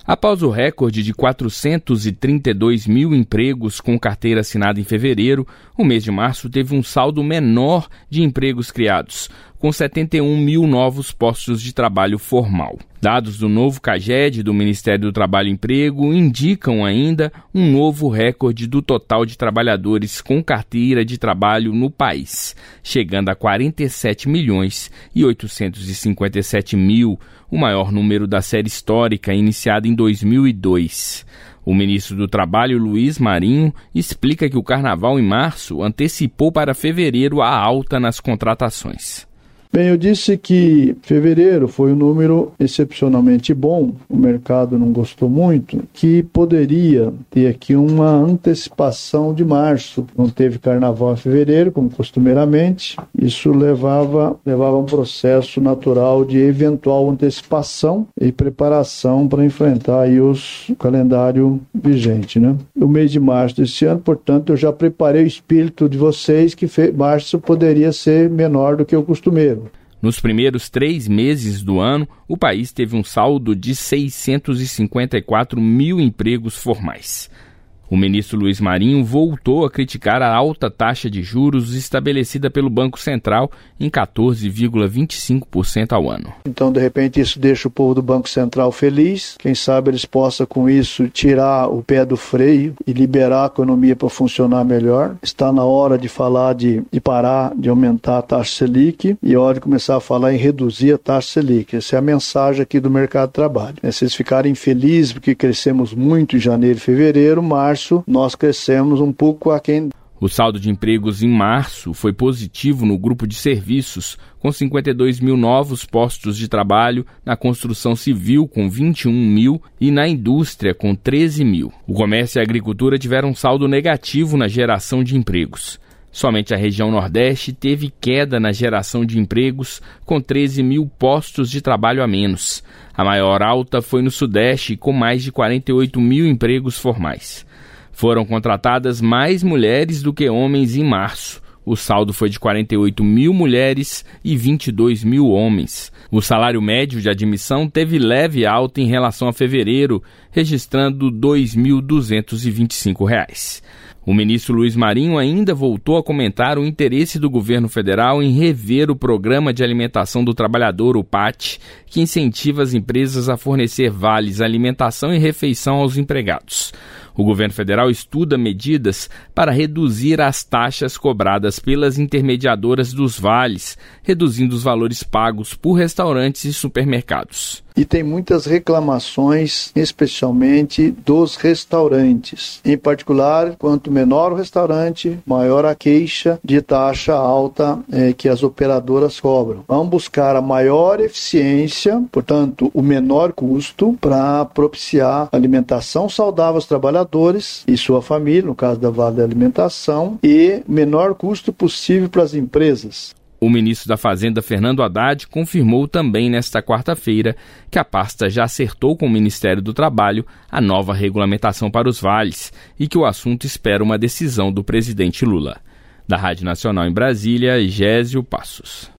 Após o recorde de 432 mil empregos com carteira assinada em fevereiro, o mês de março teve um saldo menor de empregos criados, com 71 mil novos postos de trabalho formal. Dados do novo CAGED, do Ministério do Trabalho e Emprego, indicam ainda um novo recorde do total de trabalhadores com carteira de trabalho no país, chegando a 47 milhões e 857 mil, o maior número da série histórica iniciada em 2002. O ministro do Trabalho, Luiz Marinho, explica que o carnaval em março antecipou para fevereiro a alta nas contratações. Bem, eu disse que fevereiro foi um número excepcionalmente bom, o mercado não gostou muito, que poderia ter aqui uma antecipação de março. Não teve carnaval em fevereiro, como costumeiramente, isso levava a um processo natural de eventual antecipação e preparação para enfrentar aí o calendário vigente, né? O mês de março desse ano, portanto, eu já preparei o espírito de vocês que março poderia ser menor do que o costumeiro. Nos primeiros 3 meses do ano, o país teve um saldo de 654 mil empregos formais. O ministro Luiz Marinho voltou a criticar a alta taxa de juros estabelecida pelo Banco Central em 14,25% ao ano. Então, de repente, isso deixa o povo do Banco Central feliz. Quem sabe eles possam, com isso, tirar o pé do freio e liberar a economia para funcionar melhor. Está na hora de falar de parar de aumentar a taxa Selic e hora de começar a falar em reduzir a taxa Selic. Essa é a mensagem aqui do mercado de trabalho. Se eles ficarem felizes porque crescemos muito em janeiro e fevereiro, março nós crescemos um pouco aquém. O saldo de empregos em março foi positivo no grupo de serviços, com 52 mil novos postos de trabalho, na construção civil, com 21 mil, e na indústria, com 13 mil. O comércio e a agricultura tiveram um saldo negativo na geração de empregos. Somente a região Nordeste teve queda na geração de empregos, com 13 mil postos de trabalho a menos. A maior alta foi no Sudeste, com mais de 48 mil empregos formais. Foram contratadas mais mulheres do que homens em março. O saldo foi de 48 mil mulheres e 22 mil homens. O salário médio de admissão teve leve alta em relação a fevereiro, registrando R$ 2.225. O ministro Luiz Marinho ainda voltou a comentar o interesse do governo federal em rever o Programa de Alimentação do Trabalhador, o PAT, que incentiva as empresas a fornecer vales alimentação e refeição aos empregados. O governo federal estuda medidas para reduzir as taxas cobradas pelas intermediadoras dos vales, reduzindo os valores pagos por restaurantes e supermercados. E tem muitas reclamações, especialmente dos restaurantes. Em particular, quanto menor o restaurante, maior a queixa de taxa alta que as operadoras cobram. Vamos buscar a maior eficiência, portanto, o menor custo, para propiciar alimentação saudável aos trabalhadores e sua família, no caso da Vale Alimentação, e menor custo possível para as empresas. O ministro da Fazenda, Fernando Haddad, confirmou também nesta quarta-feira que a pasta já acertou com o Ministério do Trabalho a nova regulamentação para os vales e que o assunto espera uma decisão do presidente Lula. Da Rádio Nacional em Brasília, Gésio Passos.